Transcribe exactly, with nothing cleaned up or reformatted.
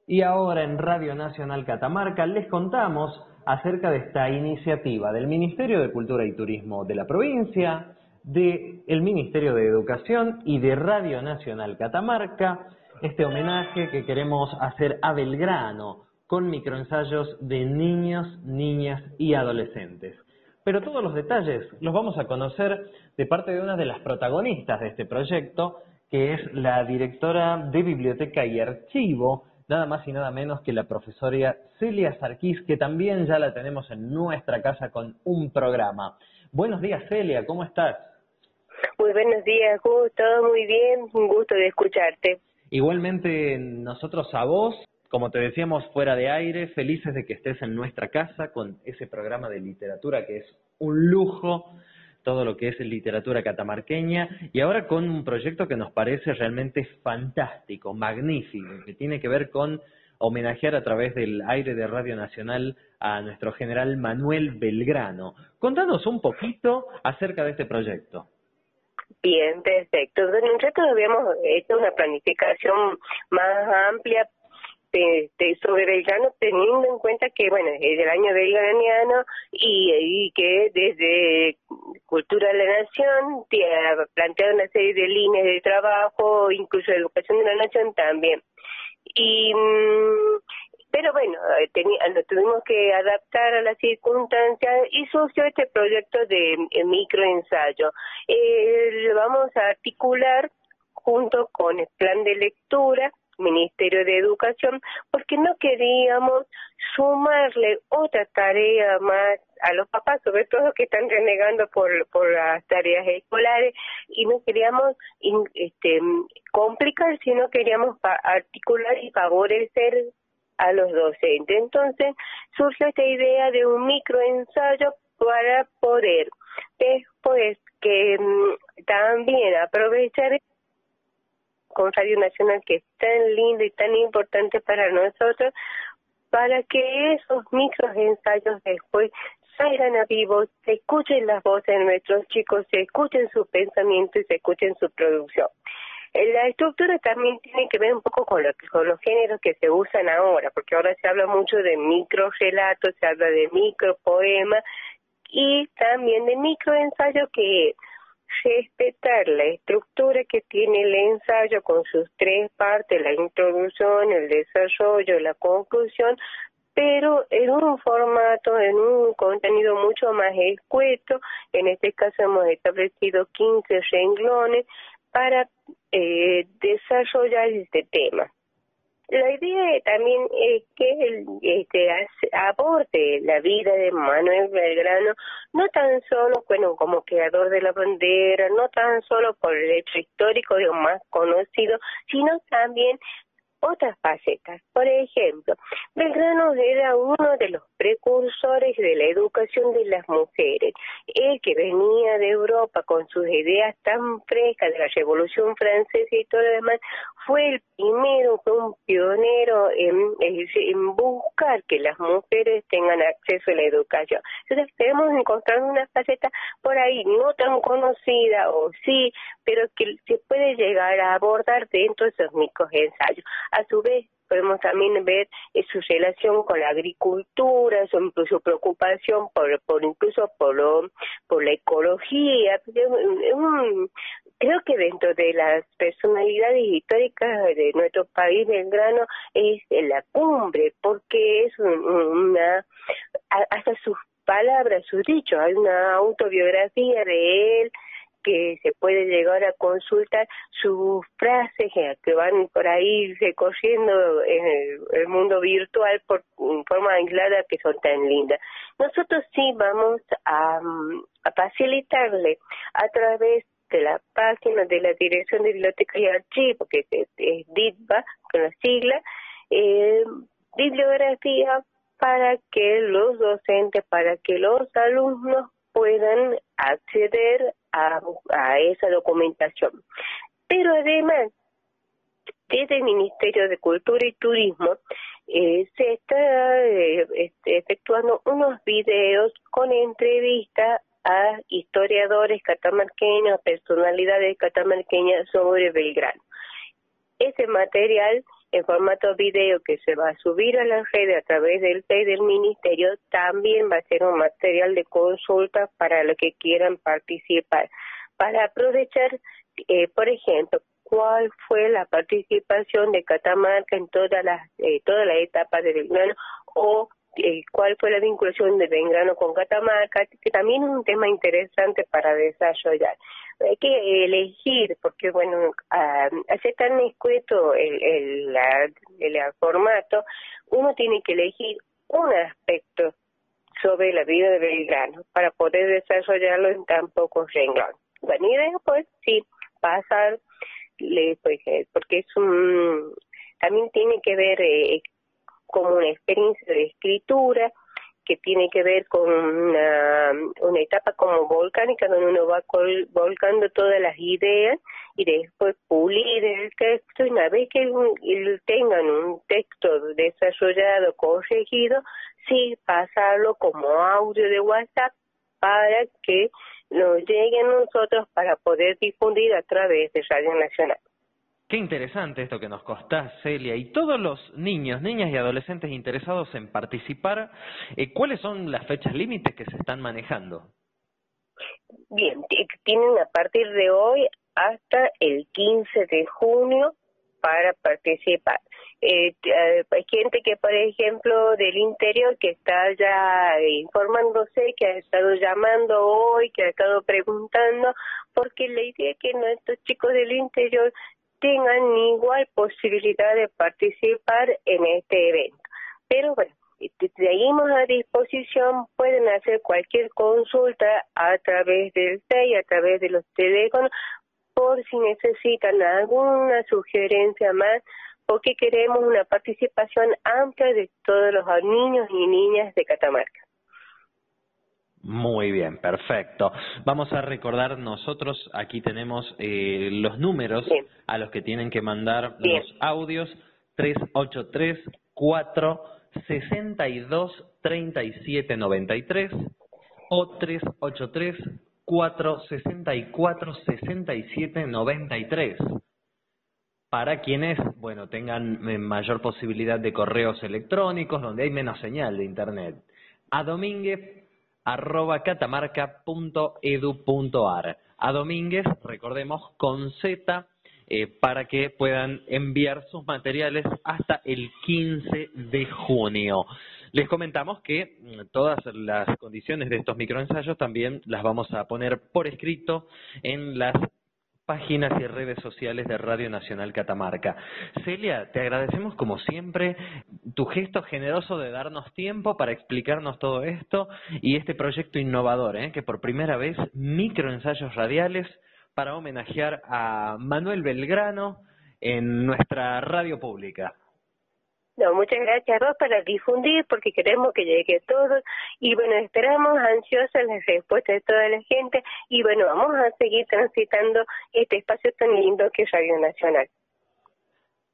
Y ahora en Radio Nacional Catamarca les contamos acerca de esta iniciativa del Ministerio de Cultura y Turismo de la provincia, del Ministerio de Educación y de Radio Nacional Catamarca, este homenaje que queremos hacer a Belgrano con microensayos de niños, niñas y adolescentes. Pero todos los detalles los vamos a conocer de parte de una de las protagonistas de este proyecto, que es la directora de Biblioteca y Archivo, nada más y nada menos que la profesora Celia Sarquís, que también ya la tenemos en nuestra casa con un programa. Buenos días, Celia, ¿cómo estás? Muy buenos días, Gus, todo muy bien, un gusto de escucharte. Igualmente nosotros a vos, como te decíamos fuera de aire, felices de que estés en nuestra casa con ese programa de literatura que es un lujo, todo lo que es literatura catamarqueña, y ahora con un proyecto que nos parece realmente fantástico, magnífico, que tiene que ver con homenajear a través del aire de Radio Nacional a nuestro general Manuel Belgrano. Contanos un poquito acerca de este proyecto. Bien, perfecto. Nosotros habíamos hecho una planificación más amplia Este, sobre Belgrano, teniendo en cuenta que, bueno, es el año belgraniano y, y que desde Cultura de la Nación te ha planteado una serie de líneas de trabajo, incluso Educación de la Nación también. Y pero bueno, tenía, lo tuvimos que adaptar a las circunstancias y surgió este proyecto de eh, microensayo. Eh, lo vamos a articular junto con el plan de lectura, Ministerio de Educación, porque no queríamos sumarle otra tarea más a los papás, sobre todo que están renegando por por las tareas escolares, y no queríamos in, este, complicar, sino queríamos articular y favorecer a los docentes. Entonces surgió esta idea de un microensayo para poder después que um, también aprovechar con Radio Nacional, que es tan lindo y tan importante para nosotros, para que esos microensayos después salgan a vivo, se escuchen las voces de nuestros chicos, se escuchen sus pensamientos y se escuchen su producción. La estructura también tiene que ver un poco con, lo, con los géneros que se usan ahora, porque ahora se habla mucho de microrelatos, se habla de micropoemas y también de microensayos, que respetar la estructura que tiene el ensayo con sus tres partes, la introducción, el desarrollo, la conclusión, pero en un formato, en un contenido mucho más escueto. En este caso hemos establecido quince renglones para eh, desarrollar este tema. La idea también es que el, este, aborde la vida de Manuel Belgrano, no tan solo, bueno, como creador de la bandera, no tan solo por el hecho histórico de más conocido, sino también otras facetas. Por ejemplo, Belgrano era uno de los precursores de la educación de las mujeres. Él, que venía de Europa con sus ideas tan frescas de la Revolución Francesa y todo lo demás, fue el primero, fue un pionero en, en buscar que las mujeres tengan acceso a la educación. Entonces debemos encontrar una faceta por ahí no tan conocida, o sí, pero que se puede llegar a abordar dentro de esos microensayos. A su vez, podemos también ver eh, su relación con la agricultura, su, su preocupación por, por incluso por lo, por la ecología. Un, creo que dentro de las personalidades históricas de nuestro país, Belgrano es la cumbre, porque es un, una, hasta sus palabras, sus dichos, hay una autobiografía de él que se puede llegar a consultar, sus frases que van por ahí recorriendo en el, el mundo virtual por en forma aislada, que son tan lindas. Nosotros sí vamos a, a facilitarle a través de la página de la Dirección de Biblioteca y Archivo, que es, es DITBA, con la sigla, eh, bibliografía para que los docentes, para que los alumnos puedan acceder a, a esa documentación. Pero además, desde el Ministerio de Cultura y Turismo eh, se está eh, este, efectuando unos videos con entrevistas a historiadores catamarqueños, personalidades catamarqueñas sobre Belgrano. Ese material en formato video que se va a subir a la red a través del P E del Ministerio, también va a ser un material de consulta para los que quieran participar, para aprovechar, eh, por ejemplo, cuál fue la participación de Catamarca en todas las eh, todas las etapas de Belgrano, o eh, cuál fue la vinculación de Belgrano con Catamarca, que también es un tema interesante para desarrollar. Hay que elegir, porque bueno, a, hacer tan escueto el, el, la, el, el formato, uno tiene que elegir un aspecto sobre la vida de Belgrano para poder desarrollarlo en tan pocos renglones. Bueno, y después sí, pasar, le, pues, eh, porque es un, también tiene que ver eh, como una experiencia de escritura, que tiene que ver con una, una etapa como volcánica, donde uno va col, volcando todas las ideas y después pulir el texto, y una vez que el, tengan un texto desarrollado, corregido, sí pasarlo como audio de WhatsApp para que nos llegue a nosotros para poder difundir a través de Radio Nacional. Qué interesante esto que nos contás, Celia. Y todos los niños, niñas y adolescentes interesados en participar, eh, ¿cuáles son las fechas límites que se están manejando? Bien, tienen a partir de hoy hasta el quince de junio para participar. Eh, hay gente que, por ejemplo, del interior que está ya informándose, que ha estado llamando hoy, que ha estado preguntando, porque la idea es que nuestros chicos del interior tengan igual posibilidad de participar en este evento. Pero bueno, seguimos a disposición, pueden hacer cualquier consulta a través del T E I, a través de los teléfonos, por si necesitan alguna sugerencia más, porque queremos una participación amplia de todos los niños y niñas de Catamarca. Muy bien, perfecto. Vamos a recordar, nosotros aquí tenemos eh, los números bien. a los que tienen que mandar bien. los audios: tres ocho tres, cuatro seis dos, tres siete nueve tres o tres ocho tres, cuatro seis cuatro, seis siete nueve tres. Para quienes, bueno, tengan mayor posibilidad de correos electrónicos, donde hay menos señal de internet. A Domínguez arroba catamarca punto edu punto ar. A Domínguez, recordemos, con Z, eh, para que puedan enviar sus materiales hasta el quince de junio. Les comentamos que todas las condiciones de estos microensayos también las vamos a poner por escrito en las páginas y redes sociales de Radio Nacional Catamarca. Celia, te agradecemos como siempre tu gesto generoso de darnos tiempo para explicarnos todo esto y este proyecto innovador, ¿eh? que por primera vez microensayos radiales para homenajear a Manuel Belgrano en nuestra radio pública. No, muchas gracias a vos para difundir, porque queremos que llegue a todos, y bueno, esperamos ansiosas las respuestas de toda la gente, y bueno, vamos a seguir transitando este espacio tan lindo que es Radio Nacional.